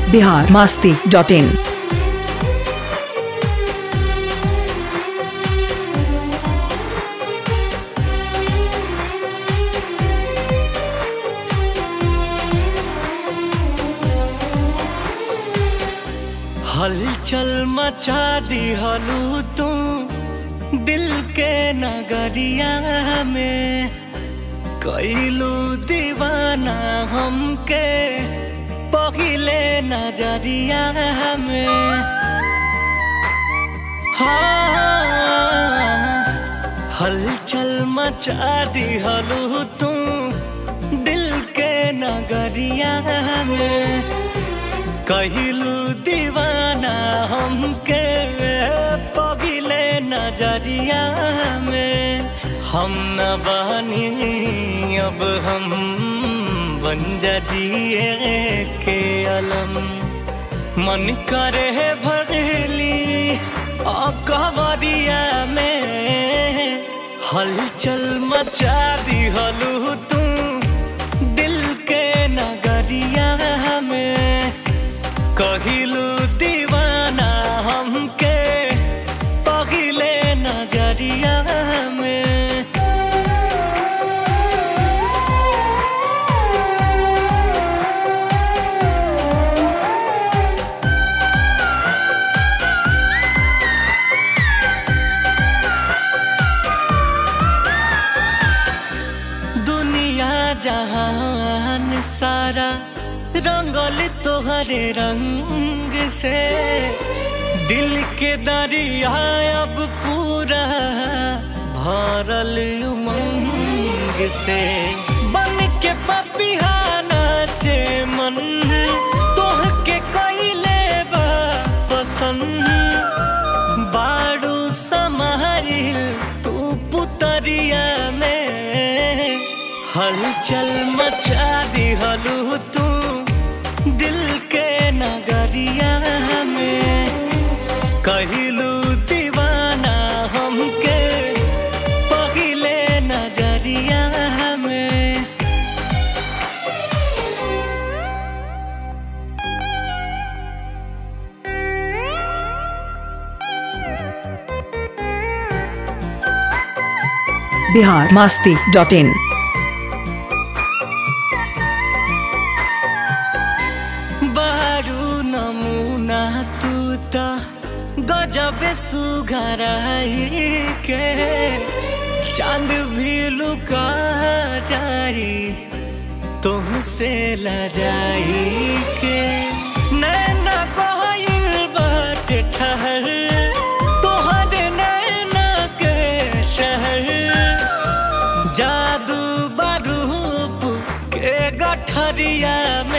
biharmasti.in। हलचल मचा दिहलू तू दिल के नगरिया में, कैलू दीवाना हमके पहिले नजरिया में। हाँ, हलचल मचा दिहलू तू दिल के नगरिया में, कहलू दीवाना हमके पहिले नजरिया में। हम न बानी अब हम बन जिए के अलम, मन करे भरली कवरिया में। हलचल मचा दिहलू तू दिल के नगरिया में, कहलू दीवाना हमके पहिले नजरिया में। दुनिया जहान सारा रंगल तोहरे रंग से, दिल के दरिया अब पूरा भरल उमंग से। बन के पपिहा नाचे मन तोह के कइले बा पसंद, बाड़ू समाइल तू पुतरिया में। हलचल मचा दिहलू तू दिल के नगरिया में, कहलू दीवाना हमके पहिले नजरिया में। biharmasti.in। बारू नमूना तू ता गजब सुघराई के, चांद भी लुका जाई तुहसे लजाई के। नैना बहल बाटे ठहर तोहरे नैना के शहर, जादू बरूप के गठरिया में।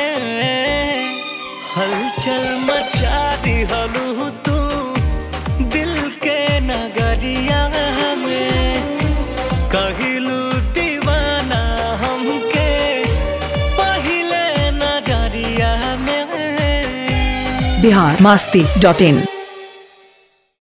हलचल मचा दिहलू तू दिल के नगरिया में, कहलू दीवाना हमके पहिले नजरिया में। biharmasti.in।